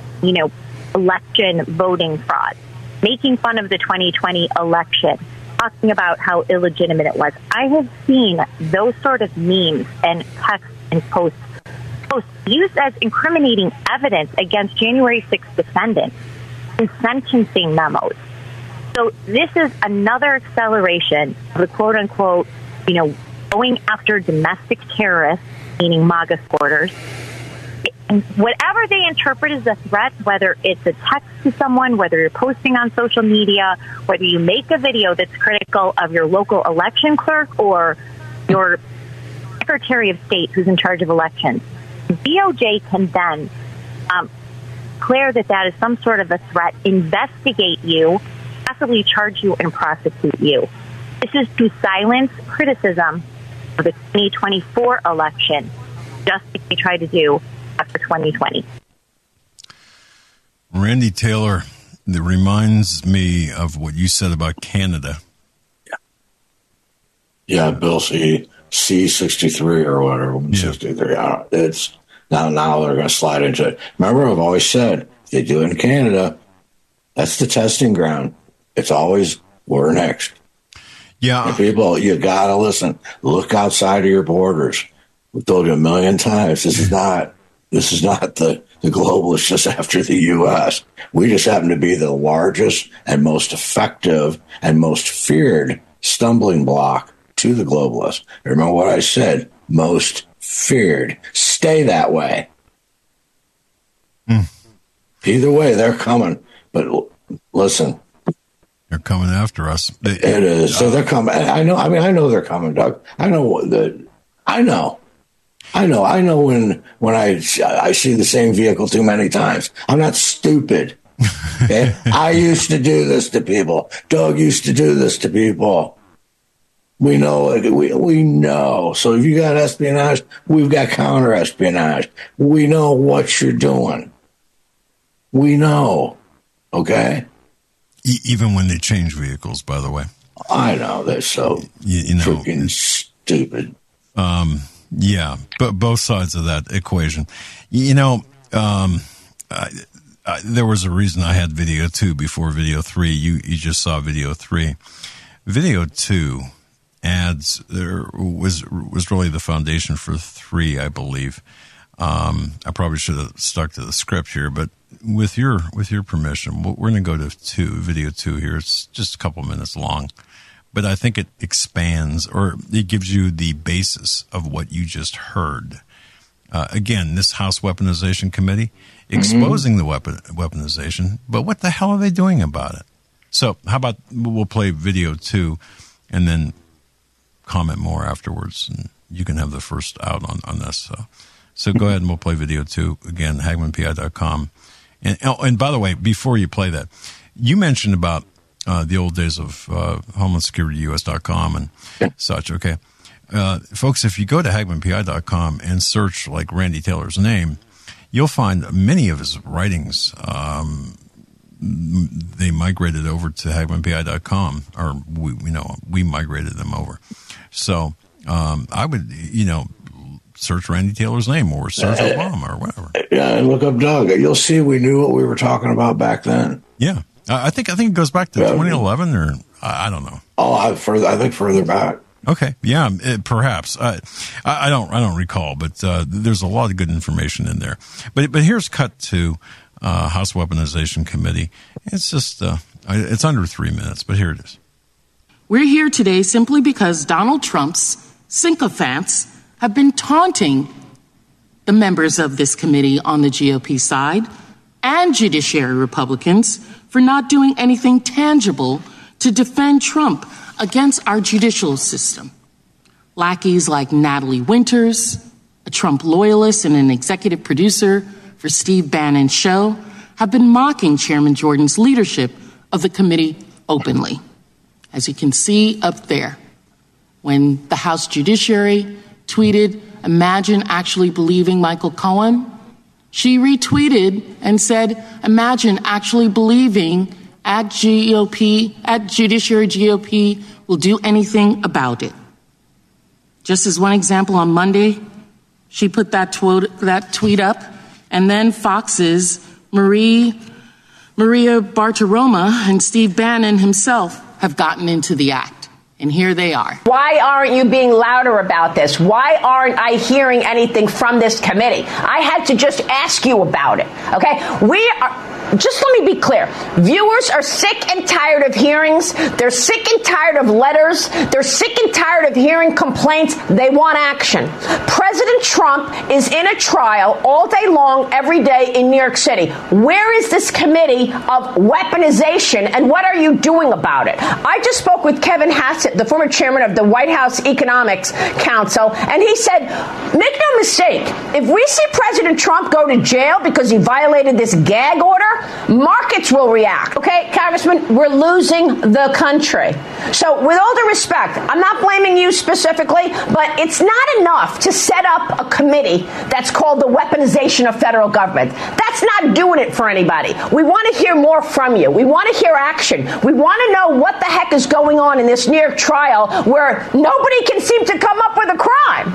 [SPEAKER 8] election voting fraud, making fun of the 2020 election, talking about how illegitimate it was. I have seen those sort of memes and texts and posts used as incriminating evidence against January 6th defendants in sentencing memos. So this is another acceleration of the quote-unquote, going after domestic terrorists, meaning MAGA supporters. And whatever they interpret as a threat, whether it's a text to someone, whether you're posting on social media, whether you make a video that's critical of your local election clerk or your Secretary of State who's in charge of elections, DOJ can then declare that is some sort of a threat, investigate you, possibly charge you and prosecute you. This is to silence criticism of the 2024 election, just like they tried to do after 2020.
[SPEAKER 2] Randy Taylor, that reminds me of what you said about Canada.
[SPEAKER 4] Yeah, Bill C-63 or whatever, 63. It's now they're going to slide into it. Remember, I've always said, if they do it in Canada, that's the testing ground. It's always, we're next.
[SPEAKER 2] Yeah.
[SPEAKER 4] And people, you got to listen. Look outside of your borders. We've told you a million times, this is not the globalists just after the U.S. We just happen to be the largest and most effective and most feared stumbling block to the globalists. Remember what I said, most feared. Stay that way. Either way, they're coming. But listen.
[SPEAKER 2] They're coming after us.
[SPEAKER 4] It is. So they're coming. I know they're coming, Doug. I know when I see the same vehicle too many times. I'm not stupid. Okay? I used to do this to people. Doug used to do this to people. We know. We know. So if you got espionage, we've got counter espionage. We know what you're doing. We know. Okay?
[SPEAKER 2] Even when they change vehicles, by the way.
[SPEAKER 4] I know. They're so freaking stupid.
[SPEAKER 2] Yeah, but both sides of that equation. You know, there was a reason I had video 2 before video 3. You just saw video 3. Video 2 was really the foundation for 3, I believe. I probably should have stuck to the script here, but with your permission, we're going to go to video 2 here. It's just a couple minutes long, but I think it expands, or it gives you the basis of what you just heard. Again, this House Weaponization Committee exposing the weaponization, but what the hell are they doing about it? So how about we'll play video 2 and then comment more afterwards, and you can have the first out on this. So go ahead and we'll play video 2. Again, HagmannPI.com. And by the way, before you play that, you mentioned about the old days of Homeland Security US.com and such, okay? Folks, if you go to HagmannPI.com and search like Randy Taylor's name, you'll find many of his writings. They migrated over to HagmannPI.com, or we migrated them over. So I would, search Randy Taylor's name or search Obama or whatever.
[SPEAKER 4] Yeah, and look up Doug. You'll see we knew what we were talking about back then.
[SPEAKER 2] Yeah, I think it goes back to 2011 or I don't know.
[SPEAKER 4] Oh, I think further back.
[SPEAKER 2] Okay, yeah, perhaps. I don't recall, but there's a lot of good information in there. But here's cut to House Weaponization Committee. It's just it's under 3 minutes, but here it is.
[SPEAKER 9] We're here today simply because Donald Trump's sycophants have been taunting the members of this committee on the GOP side and judiciary Republicans for not doing anything tangible to defend Trump against our judicial system. Lackeys like Natalie Winters, a Trump loyalist and an executive producer for Steve Bannon's show, have been mocking Chairman Jordan's leadership of the committee openly. As you can see up there, when the House Judiciary tweeted, "Imagine actually believing Michael Cohen," she retweeted and said, "Imagine actually believing at Judiciary GOP will do anything about it." Just as one example, on Monday, she put that tweet up, and then Fox's Maria Bartiromo and Steve Bannon himself have gotten into the act. And here they are.
[SPEAKER 10] Why aren't you being louder about this? Why aren't I hearing anything from this committee? I had to just ask you about it, okay? Just let me be clear. Viewers are sick and tired of hearings. They're sick and tired of letters. They're sick and tired of hearing complaints. They want action. President Trump is in a trial all day long, every day in New York City. Where is this committee of weaponization, and what are you doing about it? I just spoke with Kevin Hassett, the former chairman of the White House Economics Council, and he said, make no mistake, if we see President Trump go to jail because he violated this gag order, markets will react. Okay, Congressman, we're losing the country. So with all due respect, I'm not blaming you specifically, but it's not enough to set up a committee that's called the weaponization of federal government. That's not doing it for anybody. We want to hear more from you. We want to hear action. We want to know what the heck is going on in this New York trial where nobody can seem to come up with a crime.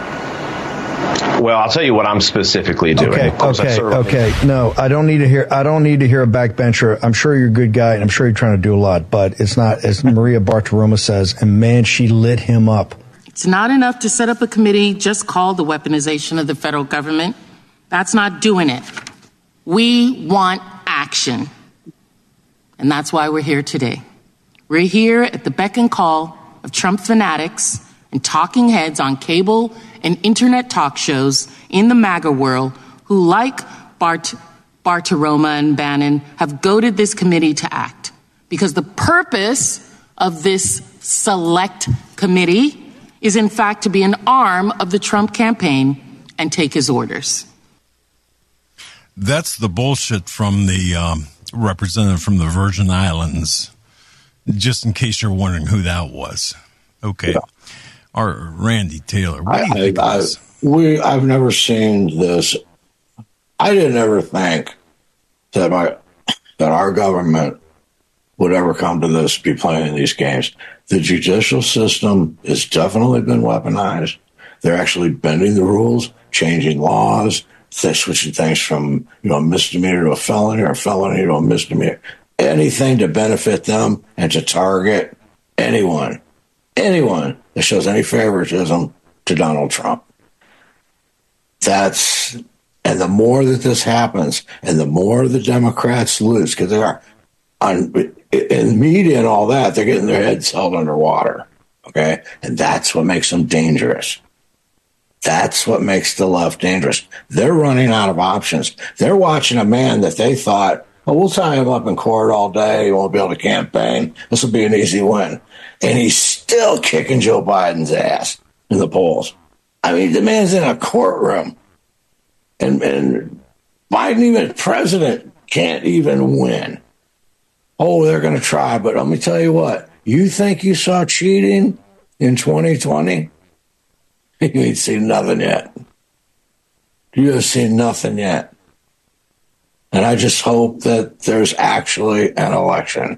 [SPEAKER 11] Well, I'll tell you what I'm specifically doing.
[SPEAKER 7] Okay. No, I don't need to hear a backbencher. I'm sure you're a good guy, and I'm sure you're trying to do a lot, but it's not, as Maria Bartiromo says, and man, she lit him up.
[SPEAKER 9] It's not enough to set up a committee just called the weaponization of the federal government. That's not doing it. We want action. And that's why we're here today. We're here at the beck and call of Trump fanatics and talking heads on cable and internet talk shows in the MAGA world who, like Bartiromo and Bannon, have goaded this committee to act. Because the purpose of this select committee is, in fact, to be an arm of the Trump campaign and take his orders.
[SPEAKER 2] That's the bullshit from the representative from the Virgin Islands, just in case you're wondering who that was. Okay. Yeah. Or Randy Taylor. What do you think of this?
[SPEAKER 4] I've never seen this. I didn't ever think that our government would ever come to this, be playing these games. The judicial system has definitely been weaponized. They're actually bending the rules, changing laws, switching things from a misdemeanor to a felony or a felony to a misdemeanor. Anything to benefit them and to target anyone that shows any favoritism to Donald Trump. And the more that this happens, and the more the Democrats lose, because they are in media and all that, they're getting their heads held underwater. Okay, and that's what makes them dangerous. That's what makes the left dangerous. They're running out of options. They're watching a man that they thought, oh, we'll tie him up in court all day. He won't be able to campaign. This will be an easy win. And he's still kicking Joe Biden's ass in the polls. I mean, the man's in a courtroom. And Biden, even president, can't even win. Oh, they're going to try. But let me tell you what. You think you saw cheating in 2020? You ain't seen nothing yet. You have seen nothing yet. And I just hope that there's actually an election.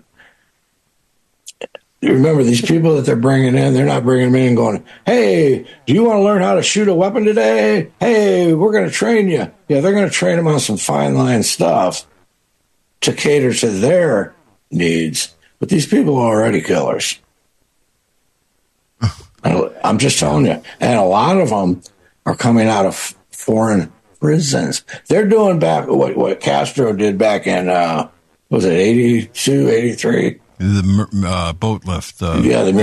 [SPEAKER 4] You remember, these people that they're bringing in, they're not bringing them in and going, hey, do you want to learn how to shoot a weapon today? Hey, we're going to train you. Yeah, they're going to train them on some fine line stuff to cater to their needs. But these people are already killers. I'm just telling you. And a lot of them are coming out of foreign prisons. They're doing back what Castro did back in, was it 82, 83?
[SPEAKER 2] The boat lift.
[SPEAKER 4] The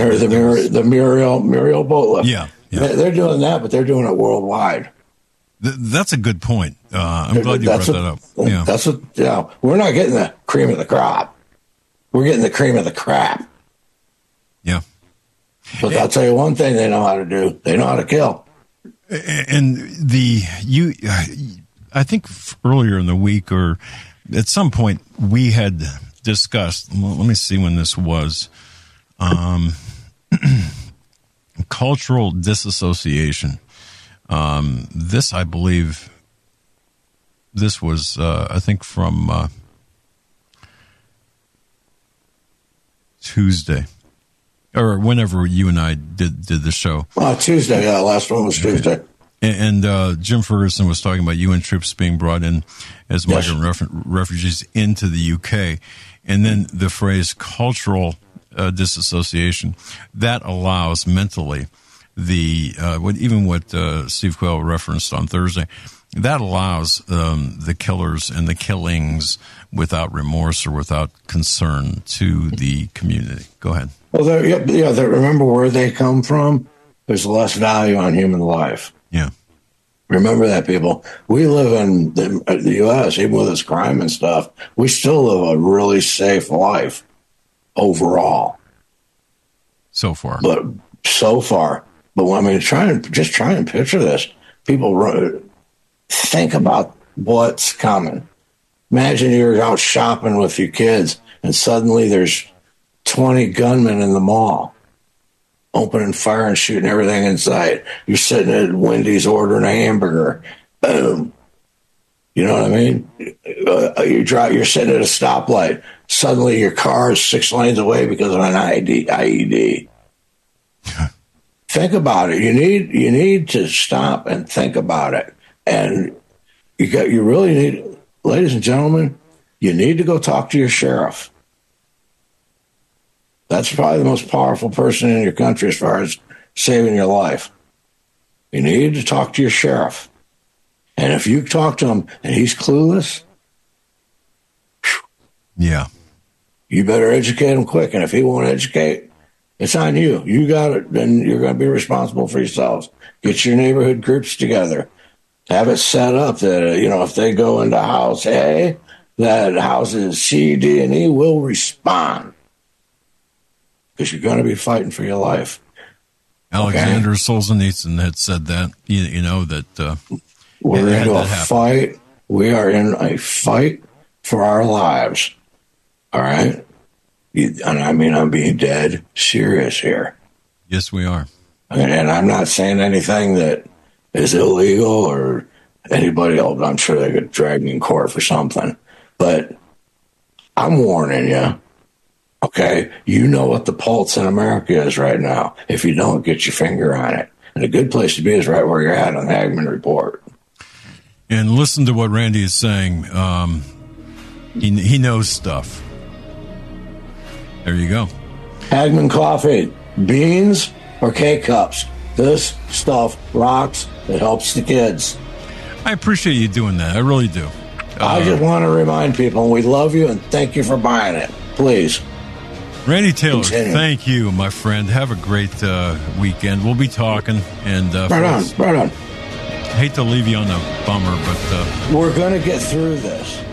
[SPEAKER 4] Muriel boat lift.
[SPEAKER 2] Yeah.
[SPEAKER 4] They're doing that, but they're doing it worldwide.
[SPEAKER 2] That's a good point. I'm glad you brought that up. Yeah.
[SPEAKER 4] That's what. Yeah, we're not getting the cream of the crop. We're getting the cream of the crap.
[SPEAKER 2] Yeah.
[SPEAKER 4] But I'll tell you one thing they know how to do. They know how to kill.
[SPEAKER 2] And I think earlier in the week or at some point we had discussed, let me see when this was, cultural disassociation. This, I believe, this was, I think from Tuesday. Or whenever you and I did the show.
[SPEAKER 4] Tuesday, yeah. Last one was Tuesday.
[SPEAKER 2] And Jim Ferguson was talking about UN troops being brought in as migrant refugees into the UK. And then the phrase cultural disassociation, that allows mentally what Steve Quayle referenced on Thursday, that allows the killers and the killings without remorse or without concern to the community. Go ahead.
[SPEAKER 4] Well, remember where they come from? There's less value on human life.
[SPEAKER 2] Yeah.
[SPEAKER 4] Remember that, people. We live in the U.S., even with this crime and stuff, we still live a really safe life overall.
[SPEAKER 2] So far.
[SPEAKER 4] But I mean, try and picture this. People think about what's coming. Imagine you're out shopping with your kids and suddenly there's 20 gunmen in the mall, opening fire and shooting everything in sight. You're sitting at Wendy's ordering a hamburger. Boom. You know what I mean? You're sitting at a stoplight. Suddenly your car is 6 lanes away because of an IED. Think about it. You need to stop and think about it. And you really need, ladies and gentlemen, you need to go talk to your sheriff. That's probably the most powerful person in your country as far as saving your life. You need to talk to your sheriff. And if you talk to him and he's clueless,
[SPEAKER 2] yeah,
[SPEAKER 4] you better educate him quick. And if he won't educate, it's on you. You got it. Then you're going to be responsible for yourselves. Get your neighborhood groups together. Have it set up that, if they go into house A, that houses C, D, and E will respond. Because you're going to be fighting for your life.
[SPEAKER 2] Alexander Solzhenitsyn had said that, that
[SPEAKER 4] we're into a fight. We are in a fight for our lives. All right? And I mean, I'm being dead serious here.
[SPEAKER 2] Yes, we are.
[SPEAKER 4] And I'm not saying anything that is illegal or anybody else. I'm sure they could drag me in court for something. But I'm warning you. Okay, you know what the pulse in America is right now. If you don't, get your finger on it. And a good place to be is right where you're at on the Hagmann Report.
[SPEAKER 2] And listen to what Randy is saying. He knows stuff. There you go.
[SPEAKER 4] Hagmann Coffee, beans or K-Cups. This stuff rocks. It helps the kids.
[SPEAKER 2] I appreciate you doing that. I really do.
[SPEAKER 4] I just want to remind people, we love you and thank you for buying it. Please.
[SPEAKER 2] Randy Taylor, thank you, my friend. Have a great weekend. We'll be talking. And
[SPEAKER 4] right on.
[SPEAKER 2] Hate to leave you on a bummer, but
[SPEAKER 4] we're going to get through this.